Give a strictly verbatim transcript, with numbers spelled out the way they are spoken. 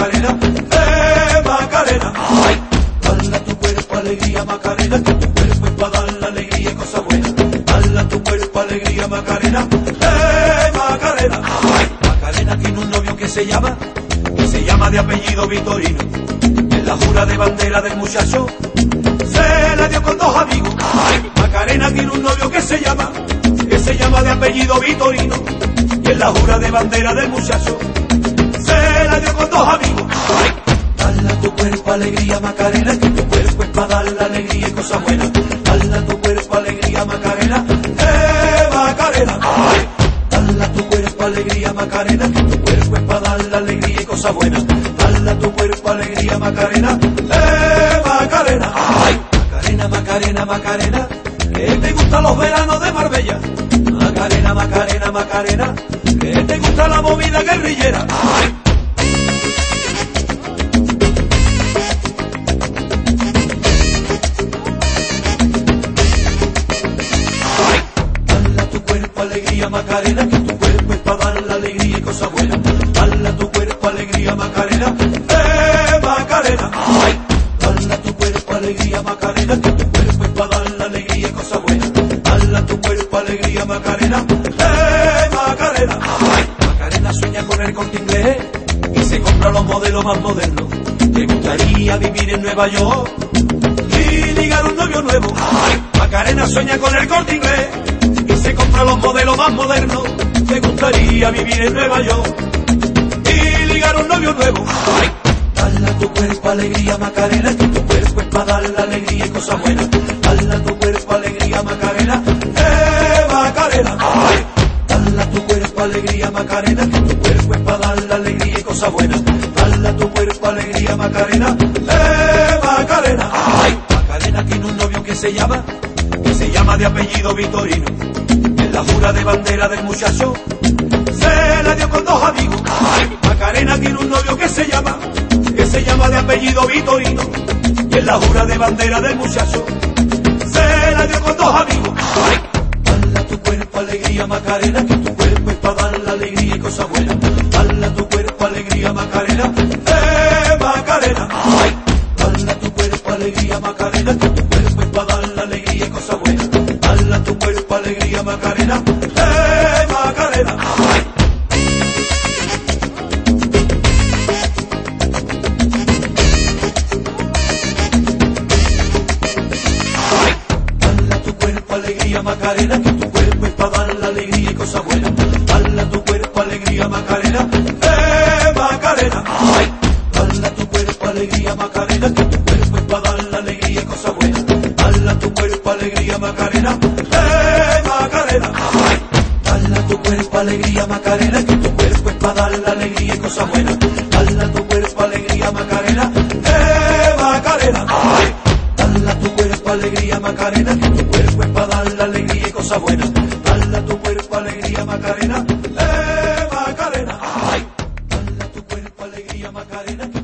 Macarena, eh, Macarena. Ay, dale a tu cuerpo alegría, Macarena, que tu cuerpo es para dar la alegría y cosas buenas. Dale a tu cuerpo alegría, Macarena, eh, Macarena. Ay, Macarena tiene un novio que se llama, que se llama de apellido Vitorino. En la jura de bandera del muchacho se la dio con dos amigos. Ay, Macarena tiene un novio que se llama, que se llama de apellido Vitorino. Y en la jura de bandera del muchacho se la dio con dos amigos. Ay, dale a tu cuerpo alegría, Macarena, que tu cuerpo es para dar la alegría y cosas buenas. Dale a tu cuerpo alegría, Macarena, eh, Macarena. Ay, dale a tu cuerpo alegría, Macarena, que tu cuerpo es para dar la alegría y cosas buenas. Dale a tu cuerpo alegría, Macarena, eh, Macarena. Ay, Macarena, Macarena, Macarena, que te gustan los veranos de Marbella. Macarena, Macarena, Macarena, que te gusta la movida guerrillera. Ay, dale a tu cuerpo alegría, Macarena, que tu cuerpo es para dar la alegría y cosas buenas. Dale a tu cuerpo alegría, Macarena, eh, Macarena. Ay, dale a tu cuerpo alegría, Macarena, que tu cuerpo es para dar la alegría y cosas buenas. Dale a tu cuerpo alegría, Macarena, eh, Macarena. Ay, Macarena sueña con el Corte Inglés y se compra los modelos más modernos. Le gustaría vivir en Nueva York y ligar un novio nuevo. Ay, Macarena sueña con el Corte Inglés y se compra los modelos más modernos. Le gustaría vivir en Nueva York y ligar un novio nuevo. Ay, dale a tu cuerpo alegría, Macarena, que tu cuerpo es para dar la alegría y cosas buenas. Dale a tu cuerpo alegría, Macarena, eh, Macarena. Ay, dale a tu cuerpo alegría, Macarena, que tu cuerpo es para dar la alegría y cosas buenas. Dale a tu cuerpo alegría, Macarena, eh, Macarena. Ay, Macarena tiene un novio que se llama, que se llama de apellido Vitorino. En la jura de bandera del muchacho se la dio con dos amigos. Ay, Macarena tiene un novio que se llama, que se llama de apellido Vitorino. Y en la jura de bandera del muchacho se la dio con dos amigos. Ay, dale a tu cuerpo alegría, Macarena, que tu cuerpo es para dar la alegría y cosas buenas. Dale a tu cuerpo alegría, Macarena, eh, Macarena. Ay, dale a tu cuerpo alegría, Macarena, que tu cuerpo es para dar la alegría y cosas buenas. Dale a tu cuerpo alegría, Macarena, eh, Macarena. Ay, dale a tu cuerpo alegría, Macarena, que tu cuerpo es para dar la alegría y cosas buenas. Dale a tu cuerpo alegría, Macarena, eh, Macarena. Ay, dale a tu cuerpo alegría, Macarena, que tu cuerpo es para dar la alegría y cosas buenas. Dale a tu cuerpo alegría, Macarena, eh, Macarena. Ay, dale a tu cuerpo alegría, Macarena, que tu cuerpo es para dar la alegría y cosas buenas. Dale a tu cuerpo alegría, Macarena, eh, Macarena. Ay, dale a tu cuerpo alegría, Macarena, que tu cuerpo es para dar la alegría y cosas buenas. Dale a tu cuerpo alegría, Macarena, eh, Macarena. Ay, dale a tu cuerpo alegría, Macarena.